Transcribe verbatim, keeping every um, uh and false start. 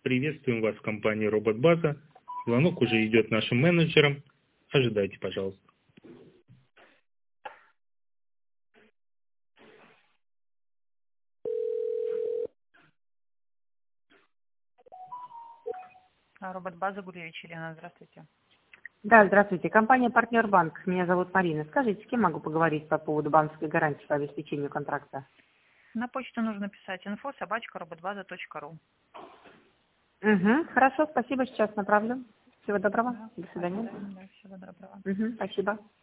Приветствуем вас в компании Робот-База. Звонок уже идет нашим менеджерам. Ожидайте, пожалуйста. Робот-база Гулевич Елена, здравствуйте. Да, здравствуйте. Компания «Партнер Банк». Меня зовут Марина. Скажите, с кем могу поговорить по поводу банковской гарантии по обеспечению контракта? На почту нужно писать инфо собачка роботбаза точка ру. Угу. Хорошо, спасибо, сейчас направлю. Всего доброго. Да, До свидания. да, всего доброго. Угу. Спасибо.